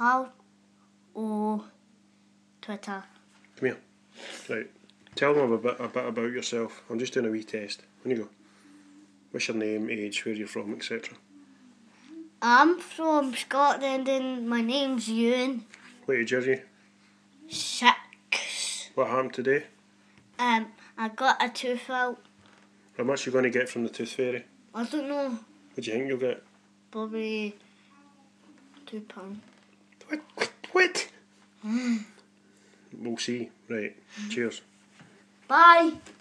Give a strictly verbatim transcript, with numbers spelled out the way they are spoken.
How o Twitter. Come here. Right. Tell them a bit, a bit about yourself. I'm just doing a wee test. On you go. What's your name, age, where you're from, et cetera. I'm from Scotland and my name's Ewan. What age are you? Six. What happened today? Um, I got a tooth out. How much are you going to get from the tooth fairy? I don't know, What do you think you'll get? probably two pounds. What? What? We'll see. Right. Cheers. Bye.